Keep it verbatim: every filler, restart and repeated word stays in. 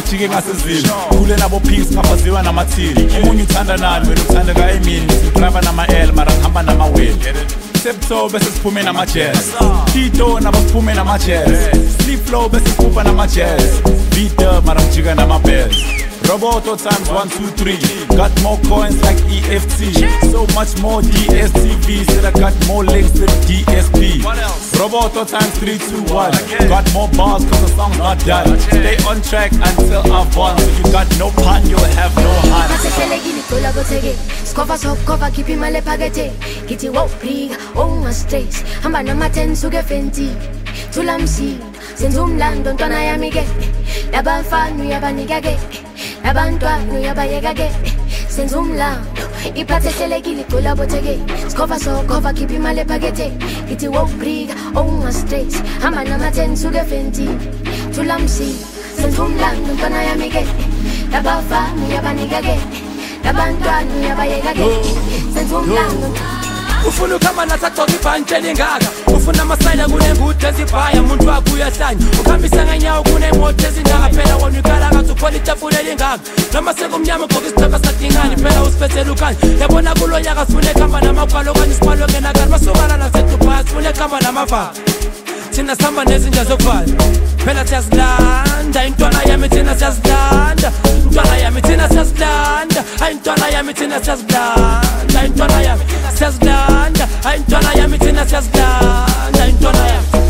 sijike ngasezini kule nabo peace ngafaziwa namathili umunye uthanda nani wena uthanda ka Emini driver nama L mara ngihamba nama wheel Septo bese siphume nama jazz Tito nabo siphume nama jazz Sleep flow bese siphupha nama jazz Beat up mara ngijika nama bells Roboto times one, two, three Got more coins like E F T So much more D S T V Said I got more links than D S P Roboto times three, two, one Got more bars cause the song's not done Stay on track until I've won So you got no pun, you'll have no hunt Skova so kova kipi male pagete Kiti wo priga, oh my stays Hamba na maten suge fenti Tulamsi, senzumlando ntwana ya mige Labanfanu yabanigage Labantwana yabayegage Senzumlando Ipate selegili kula botege Skova so kova kipi male pagete Kiti wo priga, oh my stays Hamba na maten suge fenti Tulamsi, senzumlando ntwana ya mige Labanfanu yabanigage Labantwana yabayegage Senzumlando Ufuna kama natatoka ipancheni ngaga Ufuna masayla kune ngute zibhaya Muntu wakuya hlanya Ukhambisa ngenyawo kune moto ezindanga Phela wona ukala kathuphola itafuleli ngaga Noma sekumnyama gqoka isitaka sadingani Phela usipethela ukhanya Yabona kulo nyaka sifune khamba namakwalo Okanye isipalo ngenakani Masukana naseDubai sifune khamba namavalo Thina sihamba nezinja zokuvala Phela siyazilanda Intwana yami thina siyazilanda Intwana yami thina siyazilanda Intwana yami thina siyazilanda Intwana yami siyazilanda Intwana yami thina siyazilanda Intwana yami